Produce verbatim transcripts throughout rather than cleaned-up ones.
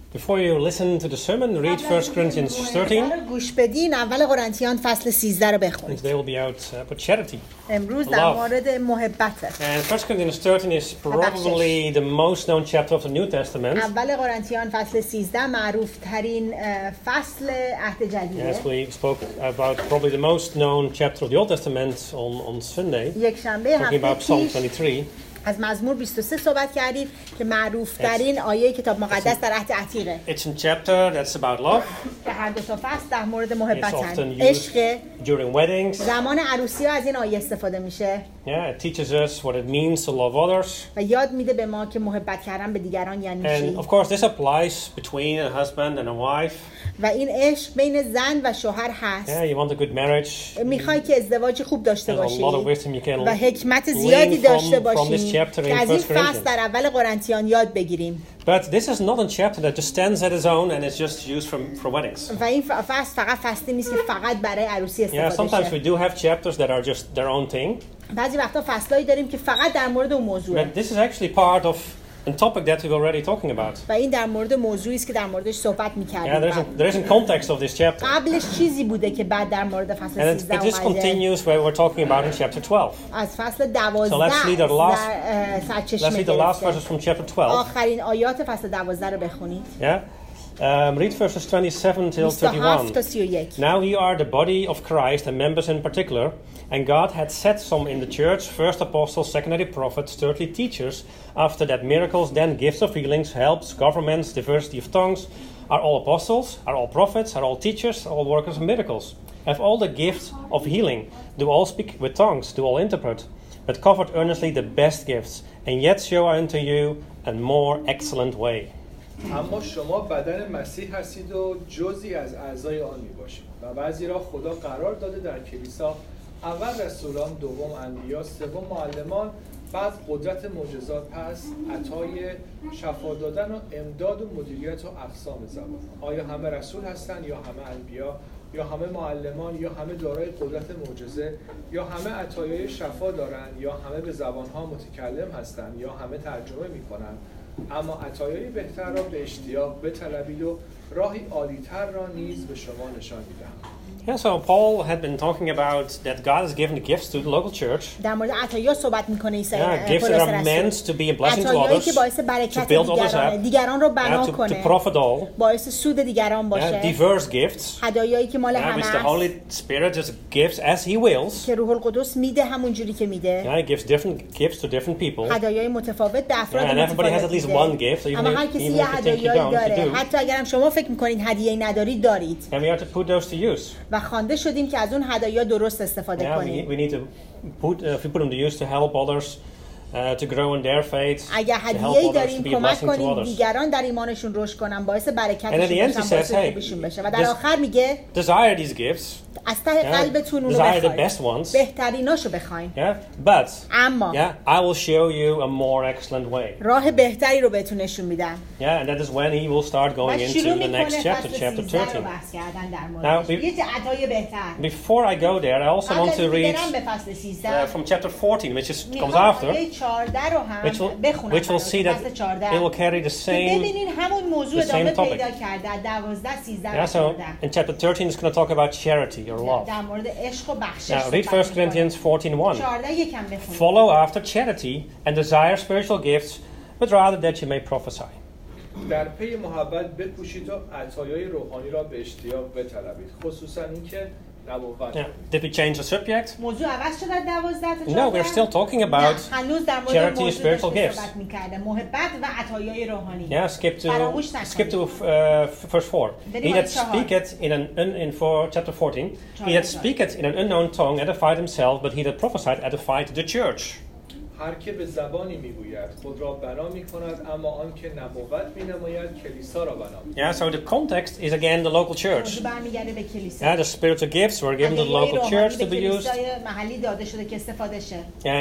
Before you listen to the sermon, read First Corinthians thirteen. گوش بدین اول قرنتیان فصل سیزده رو And بخونید. today we'll be out uh, about charity. امروز در Love. مورد محبته. And First Corinthians thirteen is probably the most known chapter of the New Testament. اول قرنتیان فصل سیزده معروف ترین فصل عهد جدیده. Yes, we spoke about probably the most known chapter of the Old Testament on, on Sunday, یک شنبه talking هفته about Psalm پیش twenty-three. از مزمور بیست و سه صحبت کردیم که معروف ترین آیه کتاب مقدس در عهد عتیقه. It's a chapter that's about love. که هر دو تا فصل در مورد It's محبتن. often used عشق during weddings. زمان عروسی ها از این آیه استفاده میشه Yeah, it teaches us what it means to love others. و یاد میده به ما که محبت کردن به دیگران یعنی چی. And of course, this applies between a husband and a wife. و این عشق بین زن و شوهر هست. Yeah, you want a good marriage. میخوای که ازدواج خوب داشته There's a باشی lot of wisdom you can و حکمت زیادی glean داشته from, from this باشی chapter که in از این First فصل Corinthians. در اول قرنتیان یاد بگیریم. But this is not a chapter that just stands at its own and is just used from, for weddings. و این فصل فقط فصلی نیست که فقط برای عروسی Yeah, استفاده sometimes we شه. do have chapters that are just their own thing. بعضی وقتا فصلایی داریم که فقط در مورد اون موضوعه But this is actually part of a topic that we're already talking about. و این در مورد موضوعی است که در موردش صحبت Yeah, می‌کردیم. there's a, there is a context of this chapter. قبلش چیزی بوده که بعد در مورد فصل And it, سیزده it just اومده. continues where we're talking about in chapter twelve. از فصل دوازده So let's read the last- در اه، Let's سرچشمه read the last گرفته. verses from chapter twelve. آخرین آیات فصل دوازده رو بخونید. Yeah? Um, read verses twenty-seven till بیست و هفت تا thirty-one. سی و یک. Now ye are the body of Christ and members in particular, and God had set some in the church, first apostles, secondary prophets, thirdly teachers, after that miracles, then gifts of healings, helps, governments, diversity of tongues. Are all apostles? Are all prophets? Are all teachers? Are all workers of miracles? Have all the gifts of healing? Do all speak with tongues? Do all interpret? But covet earnestly the best gifts, and yet show unto you a more excellent way. اما شما بدن مسیح هستید و جزئی از اعضای آن میباشید و بعضی را خدا قرار داده در کلیسا، اول رسولان، دوم انبیا، سوم معلمان، بعد قدرت معجزات، پس عطای شفا دادن و امداد و مدیریت و اقسام زبان. آیا همه رسول هستند یا همه انبیا یا همه معلمان یا همه دارای قدرت معجزه یا همه عطایای شفا دارند یا همه به زبانها متکلم هستند یا همه ترجمه میکنند؟ اما عطایای بهتر را به اشتیاق بطلبید و راهی عالی‌تر را نیز به شما نشان می‌دهم. Yeah, so Paul had been talking about that God has given the gifts to the local church. در مورد عطایا صحبت میکنه عیسی Yeah, gifts that are meant to be a blessing to عطایایی others, که باعث to برکت build others دیگرانه up, دیگران رو yeah, بنا to, to کنه profit all. باعث سود دیگران Yeah, باشه diverse gifts, هدایایی که مال yeah, which the همه Holy Spirit just gives as He wills. که روح القدس میده همون جوری که میده Yeah, He gives different gifts to different people. هدایای متفاوت به افراد Yeah, and everybody has متفاوت at least میده one gift, so even اما هر if, کسی even یه if you think you هدایایی don't, you داره do. حتی اگرم شما فکر میکنید هدیه‌ای ندارید دارید And we have to put those to use. و خوانده شدیم که از اون هدایا درست استفاده Yeah, we, کنیم we need to put, uh, if we put them to use to help others uh, to grow in their faith, اگر to help هدیه‌ای others to داریم be a کمک blessing to کنیم others. دیگران در ایمانشون رشد کنن باعث And at the برکتشون end he بشن باعث says, hey, خوبیشون بشه و در just آخر میگه desire these gifts, از ته yeah, قلبتون اونو desire the بخواید best ones, بهتریناشو بخواین yeah, but اما yeah, I will show you a more excellent way. راه بهتری رو بهتون نشون میدم Yeah, and that is when he will start و going into شروع the next میکنه chapter, فصل chapter سیزده رو thirteen. بحث کردن در Now, موردش we- یه عطای بهتر Before I go there, I also قبل want از to اینکه read برم به فصل سیزده uh, from chapter fourteen, which is comes میخوام after, آیه چهارده رو هم which will بخونم which will see that فصل چهارده it will carry the که same. ببینین همون موضوع the same ادامه topic. پیدا کرده دوازده سیزده Yeah, و so چهارده in chapter thirteen, it's going to talk about charity or love. در مورد عشق و بخشش Now, read صحبت First می‌کنه. Corinthians fourteen one. چهارده یکم بخونید. Follow after charity and desire spiritual gifts, but rather that you may prophesy. در پی محبت بکوشید و عطایای روحانی را به اشتیاق بطلبید، خصوصا اینکه نبوت Yeah. کنید. Did we change the subject? موضوع عوض شد در دوازده تا No, چهارده؟ we're still talking نه، about هنوز در مورد charity and موضوع spiritual داشته gifts. صحبت می‌کرده محبت و عطایای روحانی. Yeah, skip to فراموش skip to نکنید. uh, verse four. بریم He آیه that چهار. speaketh in an un, in for chapter fourteen. He چهار. that speaketh in an unknown tongue edified himself, but he that prophesied edified the church. هر که به زبانی میگوید خود را بنا میکند، اما آن که نبوت مینماید کلیسا را بنا میکند. Yeah, so the context is again the local church. موضوع برمیگرده به کلیسا. Yeah, the spiritual gifts were given to the هدیه‌های local روحانی church به to be used. کلیسای محلی داده شده که استفاده شه. And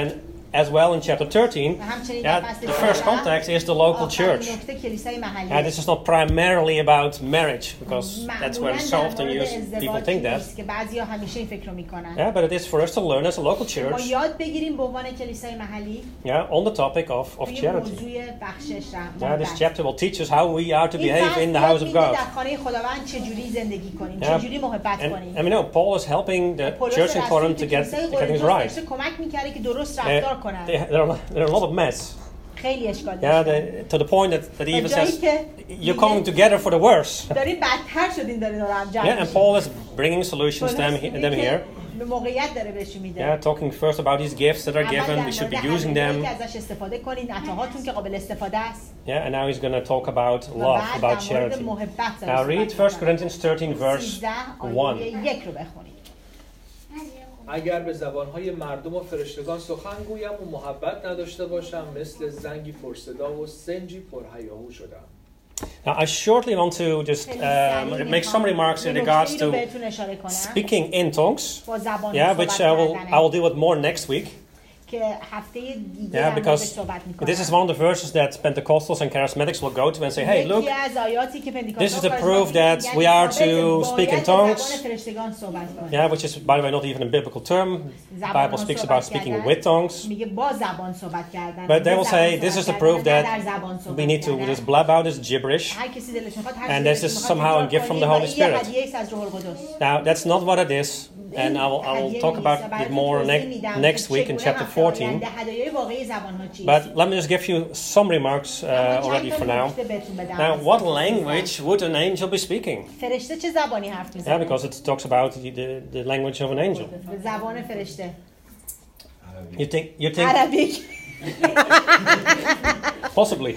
as well in chapter thirteen, و همچنین در that فصل the first سیزده، context is the local آخرین church. نکته کلیسای محلی And this is not primarily about marriage, because that's where معمولاً it's so در often مورد used. People ازدواج think that. نیست که بعضیا همیشه این فکر رو میکنن. Yeah, but it is for us to learn as a local ما church, یاد بگیریم به عنوان کلیسای محلی yeah, on the topic of, of روی charity. موضوع بخشش Yeah, محبت. this chapter will teach us how we are to این behave فصل in the یاد house of میده God. در خانه خداوند چجوری زندگی کنیم، Yeah. چجوری محبت And, کنیم. and we know Paul is helping the پولس church in رسول Corinth تو to get, کلیسای to get things قرنتوس right. داشته کمک میکرده که درست There, رفتار کنن. there, are, there are a lot of mess. خیلی اشکال Yeah, داشتن. the, to the point that, that he even جایی says, که you're coming together for the worse. داریم بدتر شدیم داریم دارم جمع Yeah, and میشیم. Paul is bringing solutions them, پولس he- میگه them که here. به موقعیت داره بهشون میده. Yeah, talking first about these gifts that are اول given, در we should be مورد using هدایایی them. که ازش استفاده کنین، عطاهاتون که قابل استفاده است. Yeah, and now he's going to talk about و love, بعد about در مورد charity. محبت داره Now read صحبت First می‌کنه. Corinthians thirteen verse سیزده آیه one. یک رو بخونید. اگر به زبانهای مردم و فرشتگان سخن گویم و محبت نداشته باشم، مثل زنگی پرصدا و سنجی پرهیاهو شدم. Now I shortly want to just um, make some remarks in regards to speaking in tongues. Yeah, which I will I will deal with more next week. که هفته دیگه Yeah, در موردش because صحبت می‌کنم. this is one of the verses that Pentecostals and Charismatics will go to and say, hey, look, یکی از آیاتی که this is the پنتیکوستال proof that یعنی we are ثابت to باید speak in به tongues. زبان فرشتگان صحبت کنیم. Yeah, which is, by the way, not even a biblical term. The زبان‌ها Bible speaks صحبت about speaking کردن. with tongues. میگه با زبان صحبت کردن. But they به will زبان say, this is صحبت the proof کردن، that نه در زبان صحبت we need to کردن. just blab out this gibberish. هر کسی دلش می‌خواد هر And چیزی this دلش is می‌خواد somehow a تکرار gift from the کنیم و Holy این Spirit. هدیه است از روح القدس. Now, that's not what it is, and I will, I will talk about it more ne- next week in chapter fourteen. هدایای واقعی زبان‌ها چیست؟ But let me just give you some remarks uh, already for now. Now, what language would an angel be speaking? فرشته چه زبانی حرف Yeah, می‌زنه؟ because it talks about the, the, the language of an angel. زبان فرشته. You think? You think? عربیک. Possibly.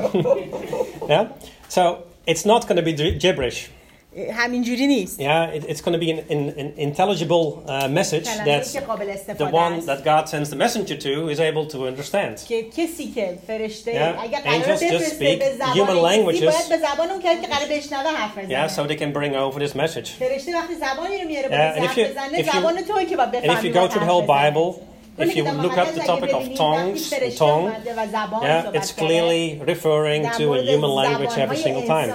Yeah. So it's not going to be gi- gibberish. همینجوری نیست. Yeah, it, it's going to be an, an, an intelligible uh, message کلمه‌ای that که قابل the استفاده one است. that God sends the messenger to is able to understand. که کسی که فرشته Yeah, اگر قرار angels just بفرسته speak به زبان human کسی languages. باید به زبان اون کسی که قرار بشنوه حرف بزنه. Yeah, so they can bring over this message. فرشته وقتی زبانی رو میاره Yeah, باید and if حرف you- بزنه if you- زبان توئه که باید And if بفهمی you go باید through the حرف whole بزنه. Bible, if you look up the topic of tongues, tongue, yeah, it's clearly referring to a human language every single time.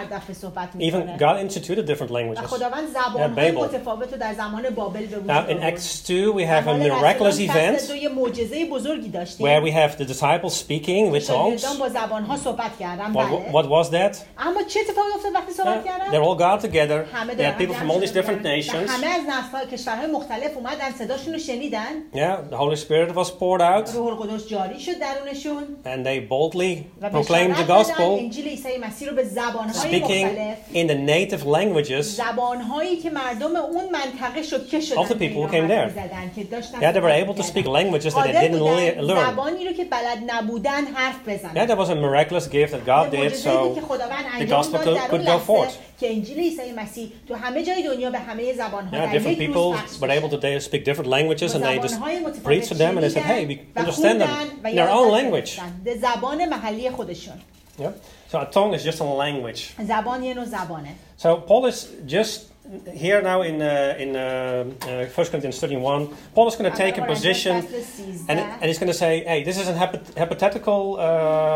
Even God instituted different languages. خداوند Yeah, زبان‌های Babel. متفاوت رو در زمان بابل به وجود Now in آورد. Acts two, we have a در حال miraculous رسولان event فصل دو یه معجزه بزرگی داشتیم. where we have the disciples speaking with tongues. شاگردان با زبان‌ها صحبت کردن. What, بله. what was that? اما چه اتفاقی افتاد وقتی صحبت Yeah, کردن؟ they're all got together. همه They دارن had people جمع from all these شده different بودن. nations. و همه از نسل‌های کشورهای مختلف اومدن صداشون رو شنیدن. Yeah, the Holy Spirit was poured out, روح القدس جاری شد درونشون and they boldly و proclaimed the بشارت دادن gospel, انجیل عیسی مسیح رو به زبان‌های speaking مختلف، in the native languages. زبان‌هایی که مردم اون منطقه شوکه شدن Of the people who came there. زدن که داشتن Yeah, they were صحبت able to می‌کردن. speak languages that they قادر didn't بودن le- learn. زبانی رو که بلد نبودن حرف Yeah, بزنن. that was a miraculous gift that God یه did, معجزه‌ای بود so که خداوند the انجام gospel داد could, در اون could go لحظه forth. که انجیل عیسی مسیح تو همه جای دنیا به همه زبان‌ها Yeah, در different یک people روز پخش were able to بشه. they speak different languages, and they just زبان‌های متفاوت preached to them, and they said, "Hey, we شنیدن و understand them خوندن و in their یاد own گرفتن. language." به زبان محلی خودشون. Yeah. So a tongue is just a language. زبان یه نوع زبانه. So Paul is just here now in uh, in uh, uh, First Corinthians thirteen one. Paul is going to take a position, and, and he's going to say, "Hey, this is a hypo- hypothetical uh,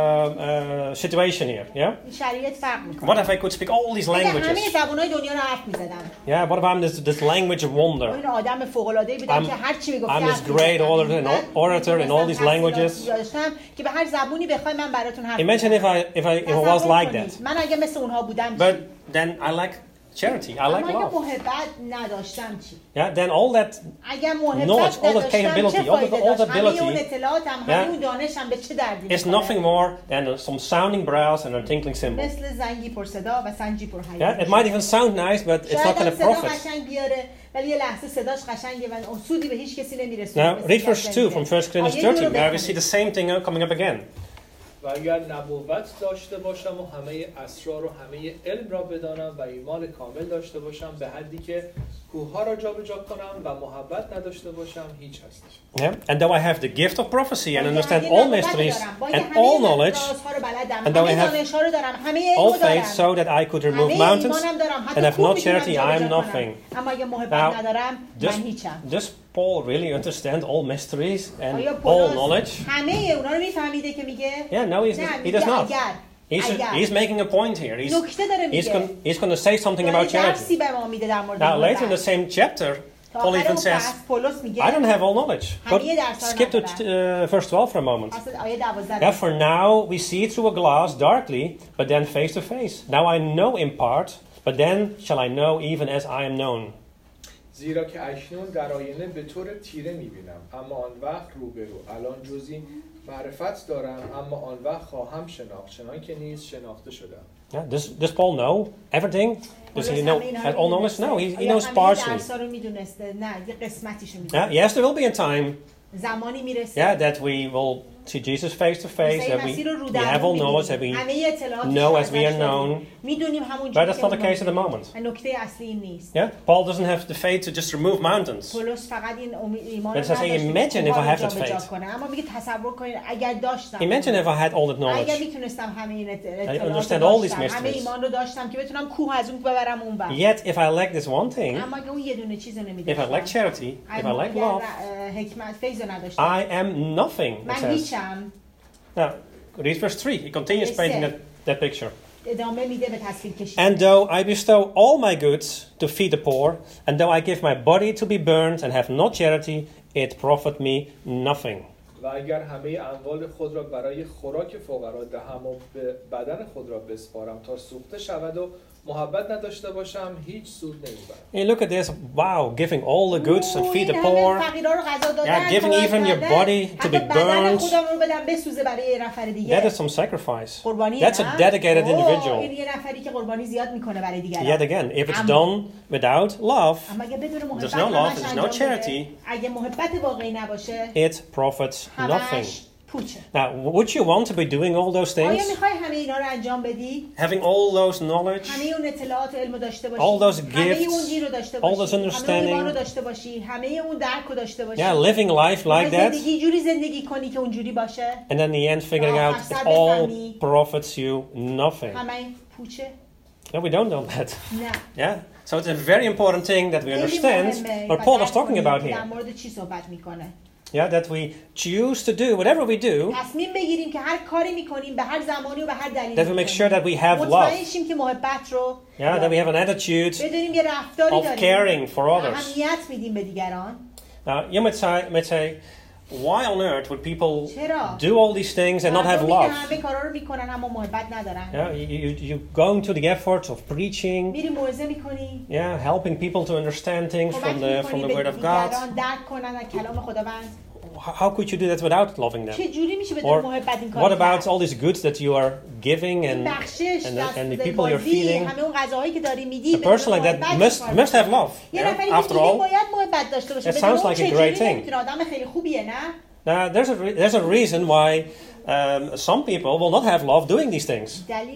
uh, situation here. Yeah. شرایط فرق می‌کنه. What if I could speak all these همه languages? زبان‌های دنیا رو حرف می‌زدم. Yeah. What if I'm this, this language of wonder? این آدم فوق‌العاده‌ای بودم I'm- که هر چی میگفت I'm this great orator, orator in all these languages. داشتم که به هر زبونی بخوای من براتون حرف Imagine if I if I if I was تصور like کنید. that. من اگه مثل اونها بودم But چی؟ then I like charity. I like اما اگه love. محبت نداشتم چی؟ Yeah. Then all that اگه knowledge, محبت all that نداشتم capability, چه all the- فایده all the داشت؟ همه ability, اون اطلاعاتم، yeah, همه اون دانشم به چه دردی it's nothing more than some sounding brass and a tinkling cymbal. مثل زنگی پر صدا و سنجی پر Yeah. حیات. It might even sound nice, but it's not شاید going هم to صدا profit. قشنگ بیاره ولی یه لحظه صداش قشنگه و سودی به هیچ کسی نمیرسونه. Now read verse two from First Corinthians thirteen, where we see the same thing coming up again. و اگر نبوت داشته باشم و همه اسرار و همه علم را بدانم و ایمان کامل داشته باشم به حدی که کوه‌ها را جابجا کنم و محبت نداشته باشم هیچ هستش. Yeah? And though I have the gift of prophecy and understand all mysteries and all knowledge, and though I have all faith so that I could remove mountains and have no charity, I am nothing. Now, does, does Paul really understand all mysteries and all knowledge? Yeah, no, he's, he does not. He's, he's making a point here. He's, he's, con, he's going to say something about charity. Now, later in the same chapter, Paul even says, I don't have all knowledge. But skip to uh, verse twelve for a moment. Yeah, for now we see through a glass darkly, but then face to face. Now I know in part, but then shall I know even as I am known. زیرا که اکنون در آینه به طور تیره می‌بینم، اما آن وقت روبرو. الان جزئی معرفت دارم، اما آن وقت خواهم شناخت، چنان که نیز شناخته شدم. Yeah, does, does Paul know everything? Does he know has all knowledge? No, he, he knows partially. Yeah, yes, there will be a time yeah, that we will see Jesus face to face, that we, we have all knowledge, that we know as we are known. But that's not the case at the moment. Yeah? Paul doesn't have the faith to just remove mountains. But says, hey, imagine if I have that faith. Imagine if I had all that knowledge. I understand all these mysteries. Yet if I lack this one thing, if I lack charity, if I lack love, I am nothing. It says. Now, read verse three. He continues painting that, that picture. And though I bestow all my goods to feed the poor, and though I give my body to be burned and have not charity, it profit me nothing. و اگر همه اموال خود را برای خوراک فقرا دهم و به بدن خود را بسپارم تا سوخته شود و محبت نداشته باشم هیچ سود نمیبرم. And look at this. Wow, giving all the goods and feed the poor. Yeah, giving even your body to be burned. That is some sacrifice. That's a dedicated individual. Yet again, if it's done without love, there's no love, there's no charity, it profits nothing. Now, would you want to be doing all those things? Having all those knowledge, all those gifts, all those understanding, yeah, living life like that, and then in the end figuring out it all profits you nothing. No, we don't know that. Yeah, so it's a very important thing that we understand what Paul is talking about here. Yeah, that we choose to do whatever we do, that we make sure that we have love. Yeah, that we have an attitude of caring for others. Now, you might say, might say why on earth would people do all these things and not have love? Yeah, you, you, you're going to the effort of preaching, yeah, helping people to understand things from the, from the Word of God. How could you do that without loving them? Or what about all these goods that you are giving and, and, the, and the people you're feeding? A person like that must, must have love. Yeah? After all, it sounds like a great thing. Now, there's a, re- there's a reason why um, some people will not have love doing these things.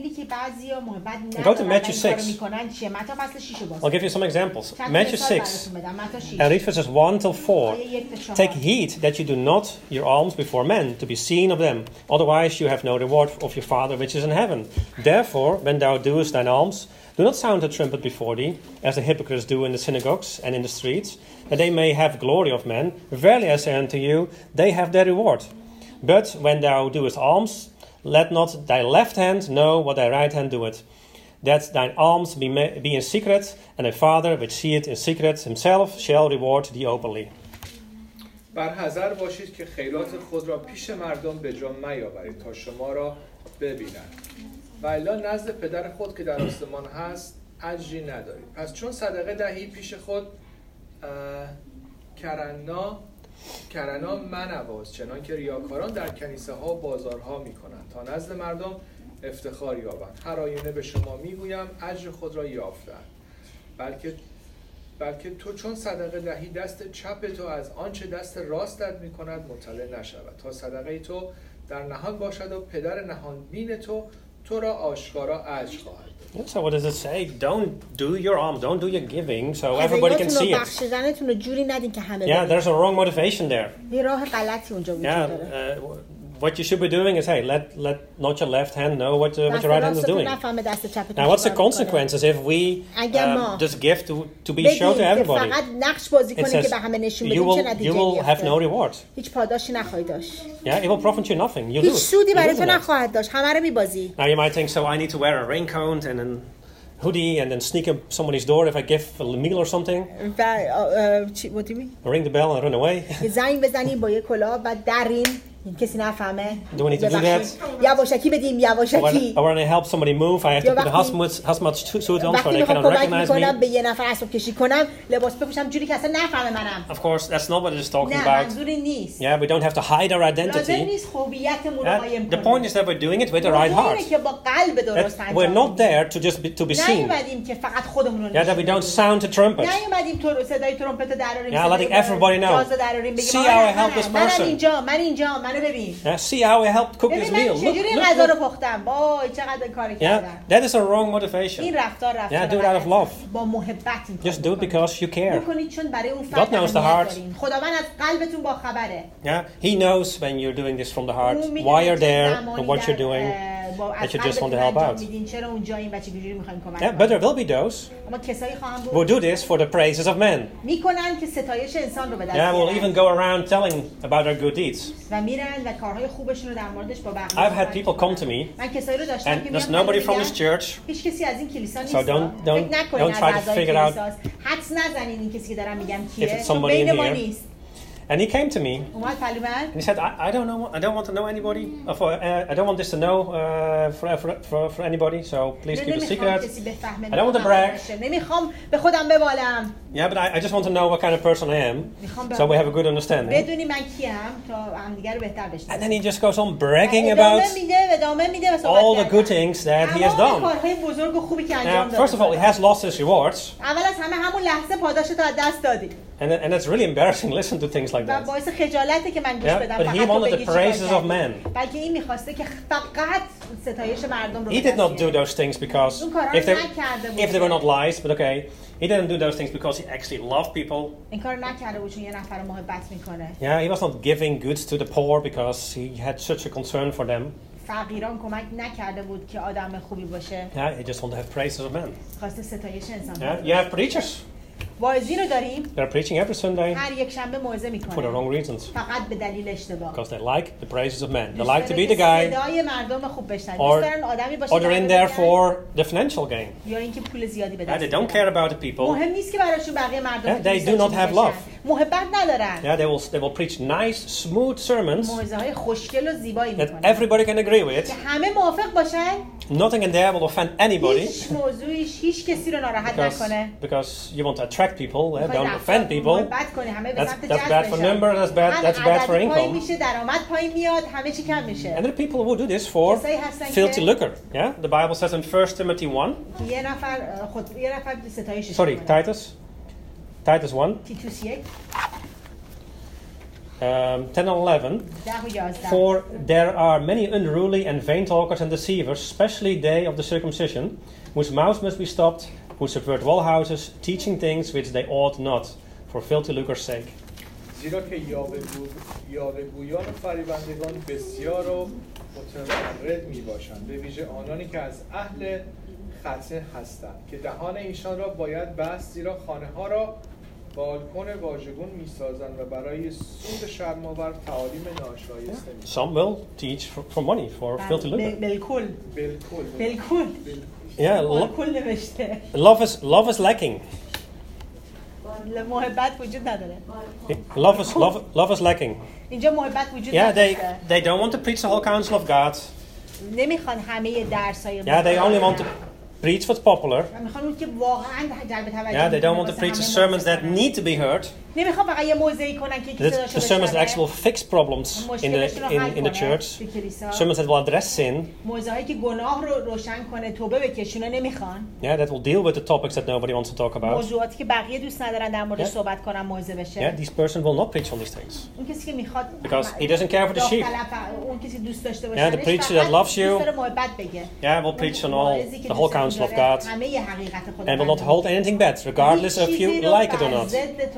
Go to Matthew six. I'll give you some examples. Matthew six, and read verses one till four. Take heed that you do not your alms before men, to be seen of them. Otherwise you have no reward of your Father which is in heaven. Therefore, when thou doest thine alms, do not sound a trumpet before thee, as the hypocrites do in the synagogues and in the streets, that they may have glory of men. Verily I say unto you, they have their reward. But when thou doest alms, let not thy left hand know what thy right hand doeth, that thine alms be, ma- be in secret, and thy Father which seeth in secret himself shall reward thee openly. بر حذر باشید که خیرات خود را پیش مردم به جا میاورید تا شما را ببینند و الا نزد پدر خود که در آسمان هست اجری ندارید. پس چون صدقه دهی پیش خود کرنا کرنا منواز، چنان که ریاکاران در کنیسه ها و بازارها می کنند تا نزد مردم افتخار یابند. هر آینه به شما میگویم اجر خود را یافتند. بلکه بلکه تو چون صدقه دهی دست چپ تو از آنچه دست راستت می کند مطلع نشود تا صدقه تو در نهان باشد و پدر نهان بین تو تو را آشکارا اجر خواهد داد. Yeah, so what does it say? Don't do your alms, don't do your giving, so everybody can see it. بخشیدنتون رو جوری ندین که همه Yeah, ببینن. there's a wrong motivation there. یه راه غلطی اونجا وجود Yeah, داره. uh, what you should be doing is, hey, let let not your left hand know what, uh, what دست your right hand is راستتون doing. نفهمه دست چپتون Now, what's the چیکار می‌کنه. consequences if we اگر ما um, just give to to be بگیم shown to که everybody? فقط نقش بازی It کنیم که says به همه نشون you بدیم چه will نتیجه you will have no میفته. reward. هیچ پاداشی نخواهی داشت. Yeah, it will profit you nothing. You هیچ lose. سودی You برای lose تو in it. نخواهد داشت. همه رو میبازی. Now you might think, so I need to wear a raincoat and then hoodie and then sneak up somebody's door if I give a meal or something. و اه، چی what do you mean؟ Ring the bell and run away. یه زنگ بزنیم با یه کلاه و دریم کسی نفهمه. Do we need to do ببخشید. یواشکی بدیم Or when, یواشکی. or when I help somebody move, I have to یا put a وقتی- hazmat hazmat suit on so وقتی they میخوام cannot کمک recognize میکنم me. به یه نفر اسباب کشی کنم لباس بپوشم جوری که اصلا نفهمه منم. Of course, that's not what it is talking نه about. منظوری نیست. Yeah, we don't have to hide our لازم identity. نیست هویتمون رو Yeah, قایم the point کنیم. is that we're doing it with the right heart. اینه که با قلب درست That انجام we're not بدیم. there to just be, to be seen. نیومدیم که فقط خودمون رو Yeah, that we نشون don't بدیم. sound the trumpet. نیومدیم تو صدای ترومپت رو دراریم. Yeah, letting everybody know. جاز رو دراریم بگیم See آره، how I help منم، this منم person. اینجا من اینجا منو ببین. Yeah, see how I helped cook this ببین meal. من Look, چجوری look, غذا رو look. پختم. وای چقدر کار Yeah, کردم. that is a wrong این motivation. رفتار رفتار Yeah, do it out of love. با محبت این کار Just do it بکنید. because you care. بکنید چون برای اون God فرد knows the اهمیت heart. دارین. خداوند از قلبتون با خبره. Yeah, He knows when you're doing this from the heart, اون می‌دونه why you're چه there, زمانی and what در، you're doing, اه، با- از that you just want to قلبتون help انجام out. میدین. چرا اونجایین و چجوری می‌خوایم کمک Yeah, but کنیم. there will be those اما کسایی خواهم who بود do this for the praises of men. میکنن که ستایش انسان رو به دست Yeah, will بیارن even go around telling about their good deeds. و میرن و کارهای خوبشون رو در موردش با بقیه I've had صحبت people come to می‌کنن. me, من کسایی رو داشتم and که there's میان nobody میگن from this church, هیچ کسی از این کلیسا نیست. So don't- don't- فکر نکنین don't از try to اعضای figure out کلیساست. حدس نزنین این کسی که دارم میگم if کیه. it's چون somebody بین in ما here. نیست. And he came to me اومد پلو من and he said, I, I don't know, I don't want to know anybody, uh, for, uh, I don't want this to know uh, for, for, for, for anybody, so please keep it نمیخوام secret. کسی بفهمه. I don't want to نمیخوام brag. باشه. نمیخوام به خودم ببالم. Yeah, but I, I just want to know what kind of person I am, میخوام so we have a good understanding. بدونی من کیم تا همدیگه رو بهتر And بشناسیم. then he just goes on bragging ادامه about میده ادامه میده و صحبت all the کردن. good things that he has تمام done. کارهای بزرگ و خوبی که انجام Now, داده. first of all, he has lost his rewards, اول از همه همون لحظه پاداشت رو از دست دادی. and, and it's really embarrassing to listen to things like و that. باعث خجالته که من گوش Yeah, بدم but فقط he تو wanted بگی the چیکار praises of کردی. men. بلکه این میخواسته که فقط ستایش مردم رو He به did دست not do بیاره. those things because اون کارها if they, نکرده بود. if they were not lies, but okay, he didn't do those things because he actually loved people. این کار نکرده بود چون یه نفر رو محبت میکنه. Yeah, he was not giving goods to the poor because he had such a concern for them. فقیران کمک نکرده بود که آدم خوبی باشه. Yeah, he just wanted to have praises of men. خواسته ستایش انسان Yeah, رو. you have preachers. واعظین رو داریم They're preaching every Sunday هر یک شنبه موعظه for the میکنه. wrong reasons. فقط به دلیل اشتباه. Because they like the praises of men. They دوست like to داره be the که guy, صدای مردم خوب بشنوه. or, دوست دارن آدمی باشه or که they're in همه there بگن، for the financial gain. یا اینکه پول زیادی به Yeah, دست they don't بیارن. care about the people. مهم نیست که براشون بقیه مردم Yeah, they do not have love. محبت ندارن. Yeah, they will they will preach nice, smooth sermons موعظه های خوشگل و زیبایی that میکنن everybody can agree with. که همه موافق باشن. Nothing in there will offend anybody هیچ موضوعیش هیچ کسی رو ناراحت because, نکنه. because you want to attract people. Yeah, میخوای don't رفتار offend people. محبت کنی همه به That's- سمت that's جذب bad for بشن. numbers, that's bad- هر that's bad for عددی پایین income. میشه درآمد پایین میاد همه چی کم میشه. And there are people who do this for کسایی هستن filthy که- lucre. Yeah, the Bible says in First Timothy one. یه نفر خود یه نفر ستایشش Sorry, میکنه. Titus. Titus one, تیتوس یک um, ten and eleven. ده و یازده. For there are many unruly and vain talkers and deceivers, especially they of the circumcision, whose mouths must be stopped, who subvert wall houses, teaching things which they ought not, for filthy lucre's sake. زیرا که یاوه‌گو- یاوه‌گویان و فریبندگان بسیار و متمرد می باشند، به ویژه آنانی که از اهل ختنه هستند که دهان ایشان را باید بست، زیرا خانه ها را بالکن واژگون می سازند و برای سود شرم‌آور تعالیم ناشایسته می Some will teach for, for money, for filthy lucre. بالکل بالکل بالکل Yeah, lo- بالکل نوشته. love is love is lacking. محبت وجود نداره. Love is love, love is lacking. اینجا محبت وجود Yeah, they نداره. they don't want to preach the whole counsel of God. نمیخوان همه درسای Yeah, they only want to preach what's popular. و میخوان اون که واقعا جلب توجه Yeah, they don't می‌کنه want to واسه preach the همه sermons that مؤثر need to be heard. نمیخوام فقط یه موضعی کنن که The, کسی the sermons that actually will fix problems in the in, in the church, sermons that will address sin, موضوعی که گناه رو روشن کنه توبه بکشونه نمیخوان. yeah, that will deal with the topics that nobody wants to talk about. موضوعاتی که بقیه دوست ندارن در موردش Yeah. صحبت کنن موضوع بشه. Yeah, this person will not preach on these things. اون کسی که میخواد Because he doesn't care for the sheep. اون کسی دوست داشته باشه. Yeah, the preacher that loves you. دوست داره محبت بگه. Yeah, will preach on all the whole counsel of God, همه حقیقت خدا. and will not hold anything back, regardless if you like it or not.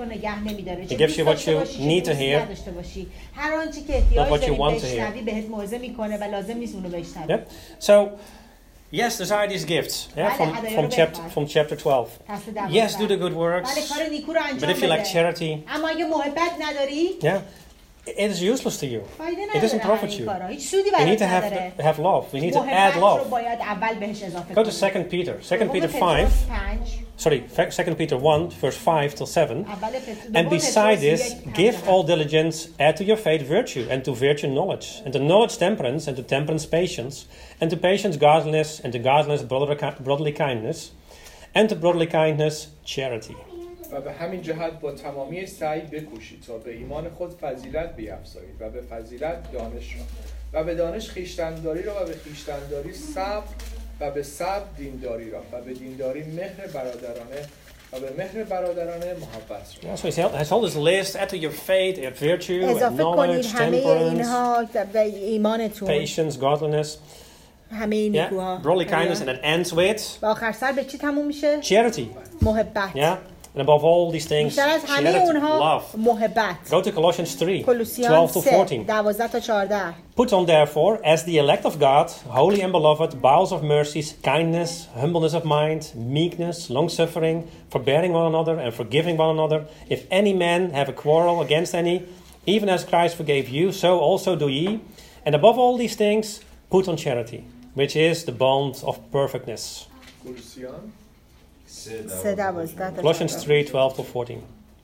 He gives you what you need to hear, هر آنچه که احتیاج what you داری want to hear. بشنوی بهت موعظه میکنه و لازم نیست اونو بشنوی. Yep. So, yes, desire these gifts. Yeah, from from chapter from chapter twelve. Yes, do the good works. بله کار نیکو رو انجام But if you lack بده. charity, اما اگه محبت نداری yeah, it is useless to you. فایده It doesn't نداره profit این you. کارا. هیچ سودی You need برات to have نداره. have love. We need to add محبت رو love. باید اول بهش اضافه Go to کنی. Second Peter. Second Peter دوم five. پتروس پنج. Sorry, Second Peter one, verse five till seven. اول پتروس- And دوم beside پتروس this, یک give پنج. all diligence, add to your faith virtue, and to virtue knowledge, and to knowledge temperance, and to temperance patience, and to patience godliness, and to godliness brotherly brotherly kindness, and to brotherly kindness charity. و به همین جهت با تمامی سعی بکوشید تا به ایمان خود فضیلت بیفزایید و به فضیلت دانش را و به دانش خویشتن‌داری را و به خویشتن‌داری صبر و به صبر دینداری را و به دینداری مهر برادرانه و به مهر برادرانه محبت را. Yeah, so he has all this list, add to your faith, add virtue, add اضافه کنید knowledge, همه temperance, اینها به ایمانتون. patience, godliness, همه این yeah, نیکوها. brotherly kindness, and it ends with و آخر سر به چی تموم میشه؟ charity. محبت. Yeah, and above all these things, بیشتر از همه charity, اونها love. محبت. Go to Colossians three, کولوسیان twelve to سه fourteen. دوازده تا چهارده. Put on therefore, as the elect of God, holy and beloved, bowels of mercies, kindness, humbleness of mind, meekness, long-suffering, forbearing one another, and forgiving one another. If any man have a quarrel against any, even as Christ forgave you, so also do ye. And above all these things, put on charity, which is the bond of perfectness. کولوسیان سه دوازده تا Colossians چهارده. three, twelve to fourteen.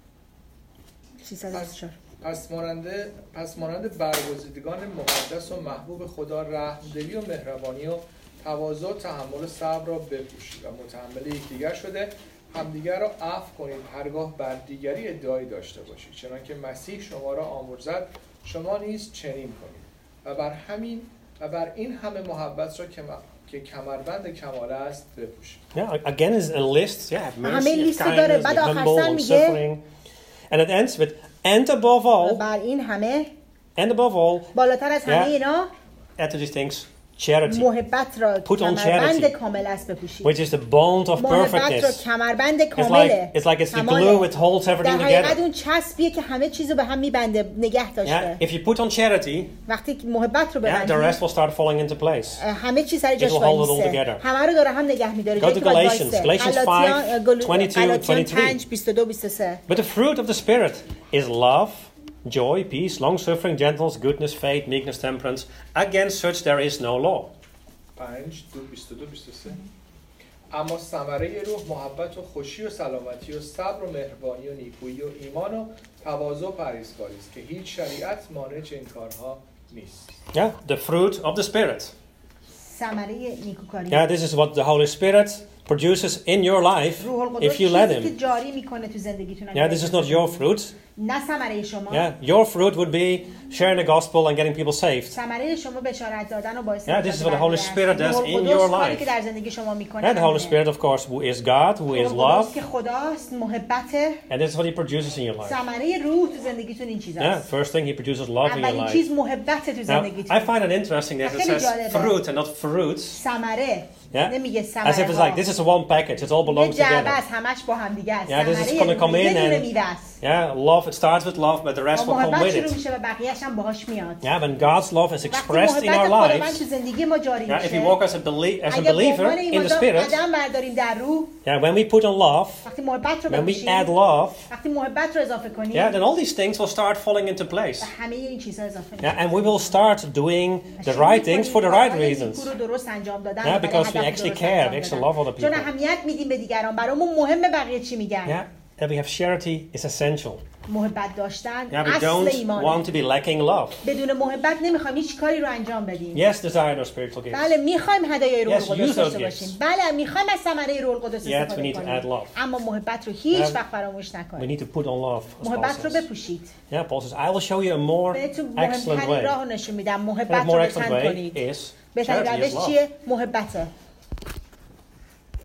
سیصد و بیست و چهار. پس ماننده پس مانند برگزیدگان مقدس و محبوب خدا رحمدلی و مهربانی و تواضع و تحمل و صبر را بپوشید و متحمل یکدیگر شده همدیگر را عفو کنید هرگاه بر دیگری ادعایی داشته باشید چنانکه مسیح شما را آمرزد شما نیز چنین کنید و بر همین و بر این همه محبت را که که کمربند کمال است بپوشید. Yeah, again is a list. Yeah, have mercy, همه have لیست kindness, داره. be بعد آخر humble, سر long میگه- suffering. And it ends with, and above all, بر این همه and above all, بالاتر از همه Yeah. اینا add to these things charity, محبت را Put on کمربند charity. کامل است بپوشید. which is the bond of محبت را perfectness. کمربند It's like, کامله. it's like it's the کماله. glue, it holds everything در حقیقت together. اون چسبیه که همه چیزو به هم میبنده نگه Yeah, داشته. if you put on charity, وقتی که محبت رو yeah, the ببندی rest will start falling into place. همه چیز سر جاش It will hold it all وایسه. together. همه رو داره هم نگه میداره. Go جایی to که باید Galatians. وایسه. Galatians غلاطیان- five, گل- twenty-two, غلاطیان twenty-three. پنج، بیست و دو، بیست و سه. But the fruit of the Spirit is love, joy, peace, long-suffering, gentleness, goodness, faith, meekness, temperance. Against such there is no law. پنج دو بیست و دو بیست و سه. اما ثمره روح محبت و خوشی و سلامتی و صبر و مهربانی و نیکویی و ایمان و تواضع و پرهیزکاری است که هیچ شریعت مانع چنین کارها نیست. Yeah, the fruit of the Spirit. ثمره نیکوکاری. Yeah, this is what the Holy Spirit produces in your life روح القدس if you let چیزی که Him. جاری میکنه تو زندگیتون. Yeah, this is not your fruit. نه ثمره شما. Yeah, your fruit would be sharing the gospel and getting people saved. ثمره شما بشارت دادن و باعث Yeah, this is what the Holy Spirit does روح in القدس your کاری life. که در زندگی شما میکنه. And the Holy Spirit, of course, who is God, who is روح القدس love, که خداست، محبته. and this is what He produces in your life. ثمره روح تو زندگیتون این Yeah, چیزاست. first thing He produces love in your اولین life. چیز محبت تو Now, زندگیتون. I find it interesting that it says fruit and not fruits. ثمره. Yeah, نمیگه ثمره as if it's like this is one package. It all یه belongs جعبه together. است، همش با هم دیگه است. Yeah, this is ثمره gonna come یه in دونه and- میوه است. Yeah, love. It starts with love, but the rest با will come محبت with شروع it. میشه و بقیه‌اش هم باهاش میاد. Yeah, when God's love is وقتی expressed in محبت our خداوند lives. تو زندگی ما جاری Yeah, if we میشه. walk as a, belie- as a اگه به believer عنوان in the ایماندار Spirit, قدم برداریم در روح، yeah, when we put on love, وقتی محبت رو when we بپوشیم، add love, وقتی محبت رو اضافه کنیم، yeah, then all these things will start falling into place. و همه این چیزها اضافه Yeah, میشه. and we will start doing the right things for the right reasons. رو درست انجام دادن. Yeah, برای because we هدف actually درست care, انجام we actually دادن. love other چون people. اهمیت میدیم به دیگران. برامون مهمه بقیه چی میگن. Yeah, that we have charity is essential. محبت داشتن Yeah, we اصل don't ایمانه. want to be lacking love. بدون محبت نمیخوایم هیچ کاری رو انجام بدیم. Yes, desire those spiritual gifts. بله میخوایم هدایای روح Yes, القدس use those داشته gifts. باشیم. بله میخوایم از ثمره روح القدس Yet we استفاده need to add کنیم. love. اما محبت رو هیچ Yeah. وقت فراموش We نکنیم. need to put on love. As Paul محبت رو says. بپوشید. Yeah, Paul says, I will show you a more بهتون excellent مهمترین way. راه رو نشون میدم. And a محبت more رو excellent بتن way کنید. is بهترین charity, is روش love. چیه؟ محبته.